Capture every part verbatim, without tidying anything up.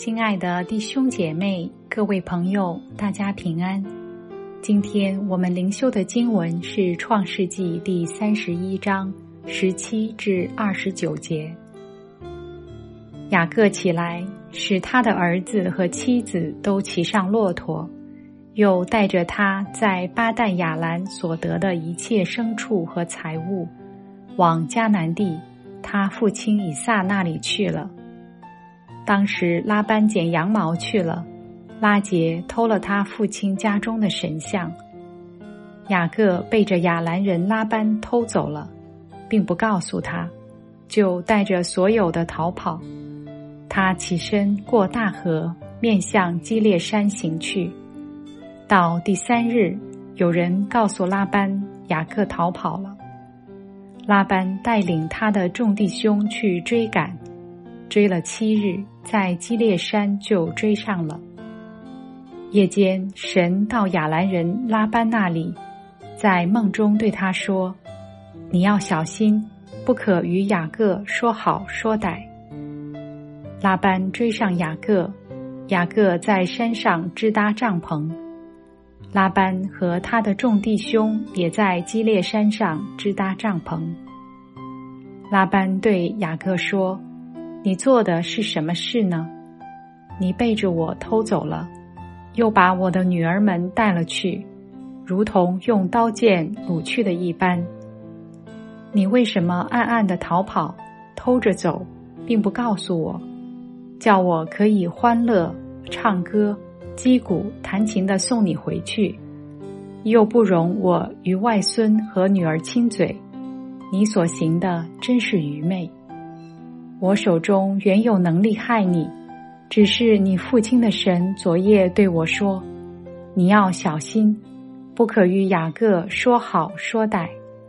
亲爱的弟兄姐妹，各位朋友，大家平安。今天我们灵修的经文是创世纪第三十一章十七至二十九节。雅各起来，使他的儿子和妻子都骑上骆驼，又带着他在巴旦亚兰所得的一切牲畜和财物，往迦南地他父亲以撒那里去了。当时拉班剪羊毛去了，拉结偷了他父亲家中的神像。雅各背着亚兰人拉班偷走了，并不告诉他，就带着所有的逃跑。他起身过大河，面向基列山行去。到第三日，有人告诉拉班，雅各逃跑了。拉班带领他的众弟兄去追赶，追了七日，在基列山就追上了。夜间，神到亚兰人拉班那里，在梦中对他说：你要小心，不可与雅各说好说歹。拉班追上雅各，雅各在山上支搭帐篷。拉班和他的众弟兄也在基列山上支搭帐篷。拉班对雅各说：你做的是什么事呢？你背着我偷走了，又把我的女儿们带了去，如同用刀剑掳去的一般。你为什么暗暗地逃跑，偷着走，并不告诉我，叫我可以欢乐、唱歌、击鼓、弹琴地送你回去，又不容我与外孙和女儿亲嘴？你所行的真是愚昧。我手中原有能力害你，只是你父亲的神昨夜对我说：你要小心，不可与雅各说好说歹。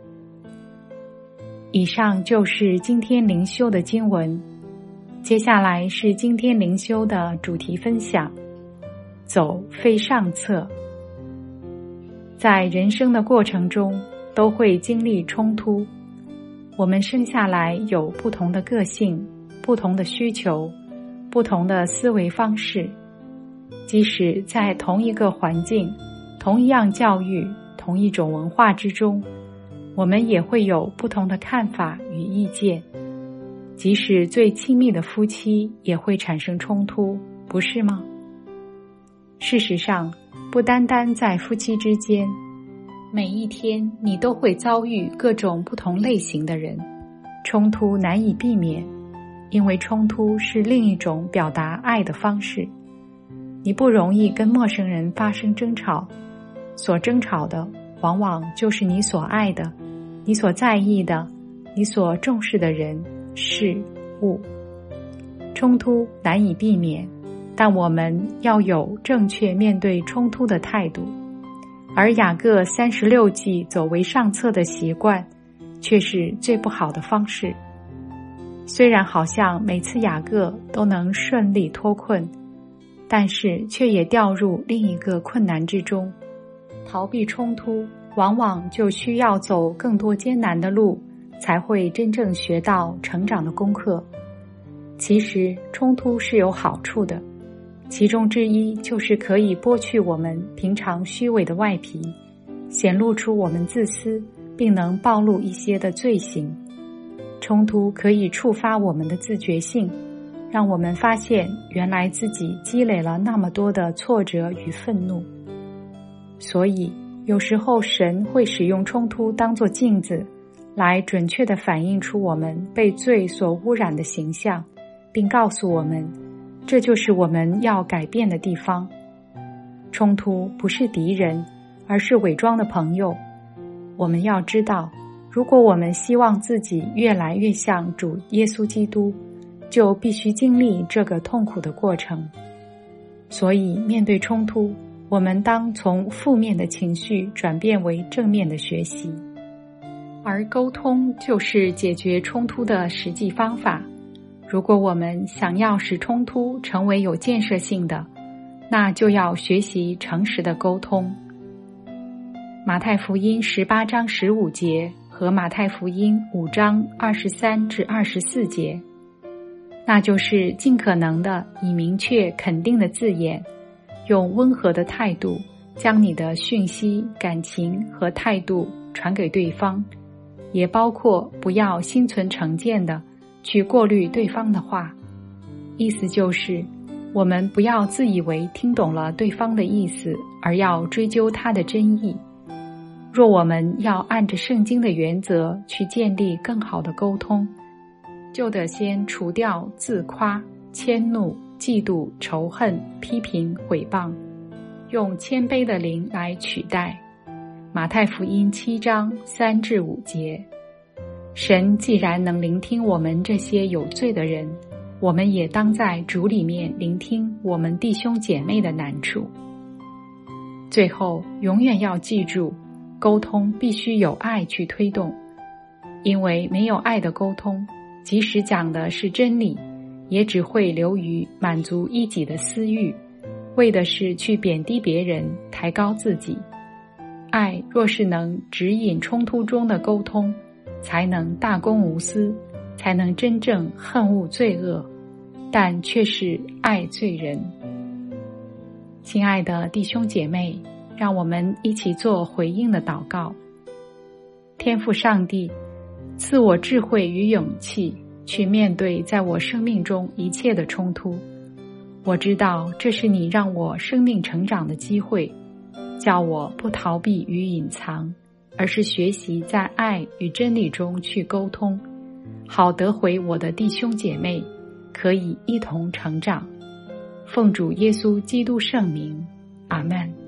以上就是今天灵修的经文，接下来是今天灵修的主题分享：走非上策。在人生的过程中，都会经历冲突。我们生下来有不同的个性，不同的需求，不同的思维方式。即使在同一个环境，同一样教育，同一种文化之中，我们也会有不同的看法与意见。即使最亲密的夫妻也会产生冲突，不是吗？事实上，不单单在夫妻之间，每一天你都会遭遇各种不同类型的人，冲突难以避免，因为冲突是另一种表达爱的方式。你不容易跟陌生人发生争吵，所争吵的往往就是你所爱的，你所在意的，你所重视的人、事、物。冲突难以避免，但我们要有正确面对冲突的态度。而雅各三十六计走为上策的习惯，却是最不好的方式。虽然好像每次雅各都能顺利脱困，但是却也掉入另一个困难之中。逃避冲突，往往就需要走更多艰难的路，才会真正学到成长的功课。其实冲突是有好处的，其中之一就是可以剥去我们平常虚伪的外皮，显露出我们自私，并能暴露一些的罪行。冲突可以触发我们的自觉性，让我们发现原来自己积累了那么多的挫折与愤怒。所以有时候神会使用冲突当作镜子，来准确地反映出我们被罪所污染的形象，并告诉我们这就是我们要改变的地方。冲突不是敌人，而是伪装的朋友。我们要知道，如果我们希望自己越来越像主耶稣基督，就必须经历这个痛苦的过程。所以面对冲突，我们当从负面的情绪转变为正面的学习。而沟通就是解决冲突的实际方法。如果我们想要使冲突成为有建设性的，那就要学习诚实的沟通。马太福音十八章十五节和马太福音五章二十三至二十四节， 那就是尽可能的以明确肯定的字眼，用温和的态度将你的讯息、感情和态度传给对方，也包括不要心存成见的去过滤对方的话。意思就是，我们不要自以为听懂了对方的意思，而要追究他的真意。若我们要按着圣经的原则去建立更好的沟通，就得先除掉自夸、迁怒、嫉妒、仇恨、批评、毁谤，用谦卑的灵来取代。马太福音七章三至五节。神既然能聆听我们这些有罪的人，我们也当在主里面聆听我们弟兄姐妹的难处。最后，永远要记住，沟通必须有爱去推动，因为没有爱的沟通，即使讲的是真理，也只会流于满足一己的私欲，为的是去贬低别人，抬高自己。爱若是能指引冲突中的沟通，才能大公无私，才能真正恨恶罪恶，但却是爱罪人。亲爱的弟兄姐妹，让我们一起做回应的祷告。天父上帝，赐我智慧与勇气，去面对在我生命中一切的冲突。我知道这是你让我生命成长的机会，叫我不逃避与隐藏，而是学习在爱与真理中去沟通，好得回我的弟兄姐妹，可以一同成长。奉主耶稣基督圣名，阿们。